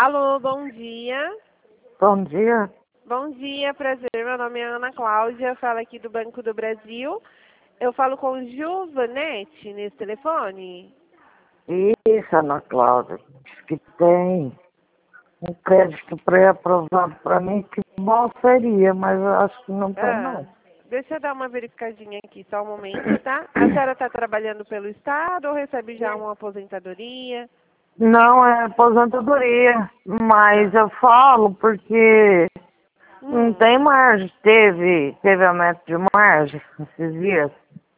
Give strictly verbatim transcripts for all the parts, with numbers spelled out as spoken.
Alô, bom dia. Bom dia. Bom dia, prazer. Meu nome é Ana Cláudia, falo aqui do Banco do Brasil. Eu falo com Giovanete nesse telefone? Isso, Ana Cláudia. Diz que tem um crédito pré-aprovado para mim, que bom seria, mas eu acho que não tem, Ah, não. deixa eu dar uma verificadinha aqui, só um momento, tá? A senhora está trabalhando pelo Estado ou recebe já uma aposentadoria? Não é aposentadoria, mas eu falo porque não Hum, tem margem. Teve, teve aumento de margem esses dias.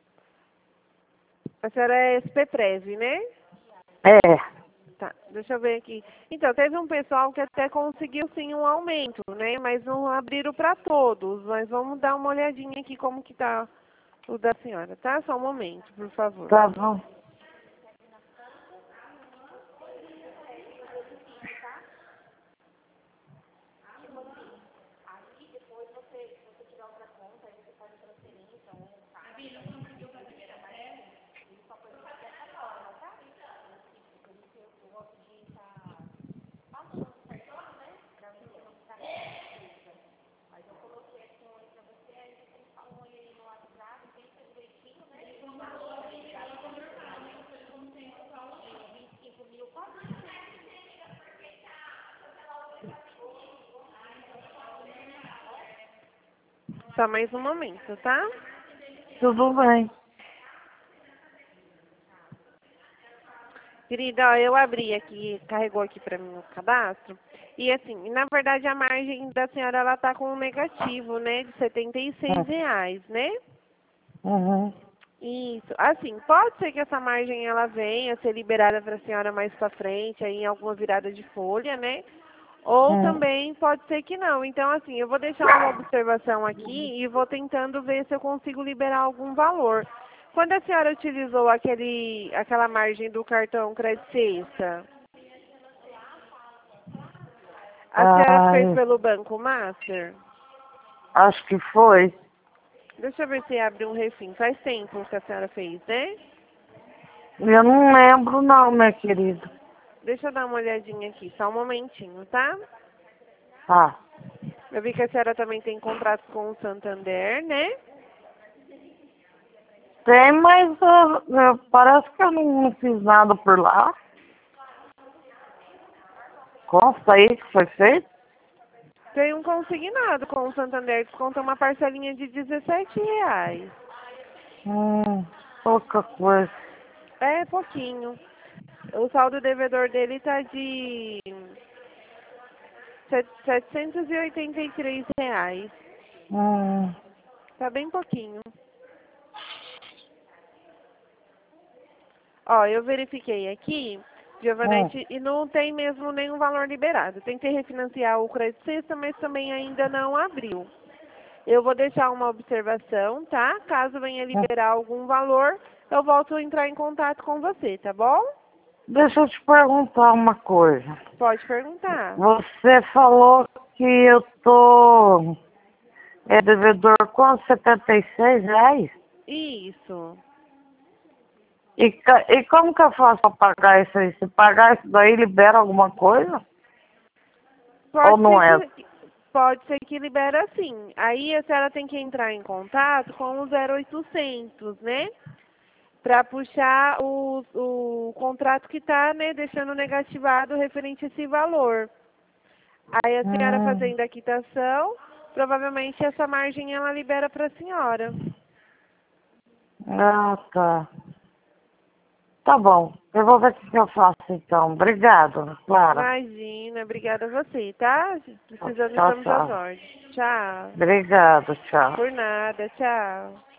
a senhora é S P Prev, né? É. Tá, deixa eu ver aqui. Então, teve um pessoal que até conseguiu sim um aumento, né? Mas não abriram para todos. Mas vamos dar uma olhadinha aqui como que tá o da senhora, tá? Só um momento, por favor. Tá bom. Só mais um momento, tá? Tudo bem. Querida, ó, eu abri aqui, carregou aqui para mim o cadastro. E assim, na verdade a margem da senhora ela tá com um negativo, né? De setenta e seis reais, né? Uhum. Isso. Assim, pode ser que essa margem ela venha a ser liberada para a senhora mais para frente, aí em alguma virada de folha, né? Ou Uhum. também pode ser que não. Então, assim, eu vou deixar uma observação aqui e vou tentando ver se eu consigo liberar algum valor. Quando a senhora utilizou aquele, aquela margem do cartão Crédito Sexta, a senhora fez Ai, pelo Banco Master? acho que foi. Deixa eu ver se abre um refim. Faz tempo que a senhora fez, né? Eu não lembro não, minha querida. Deixa eu dar uma olhadinha aqui, só um momentinho, tá? Tá. Eu vi que a senhora também tem contrato com o Santander, né? Tem, mas uh, uh, parece que eu não, não fiz nada por lá. Consta aí que foi feito? Tem um consignado com o Santander que conta uma parcelinha de dezessete reais. Hum, pouca coisa. É pouquinho. O saldo devedor dele tá de set- setecentos e oitenta e três reais. Hum, Tá bem pouquinho. Ó, eu verifiquei aqui, hum. Giovanetti, e não tem mesmo nenhum valor liberado. Tentei refinanciar o Crédito Sexta, mas também ainda não abriu. Eu vou deixar uma observação, tá? Caso venha hum. liberar algum valor, eu volto a entrar em contato com você, tá bom? Deixa eu te perguntar uma coisa. Pode perguntar. Você falou que eu tô é devedor com setenta e seis reais? Isso. E, ca- e como que eu faço para pagar isso aí? Se pagar isso daí, libera alguma coisa? Ou Pode não ser é? que pode ser que libera sim. Aí a senhora tem que entrar em contato com o zero oitocentos, né? Para puxar o, o contrato que está, né, deixando negativado referente a esse valor. Aí a senhora Hum, fazendo a quitação, provavelmente essa margem ela libera para a senhora. ah, tá. Tá bom. Eu vou ver o que que eu faço então. Obrigado, Clara. Imagina, obrigada a você, tá? Precisando, Tchau, estamos às tchau. ordens. Tchau. Obrigado, tchau. Por nada, tchau.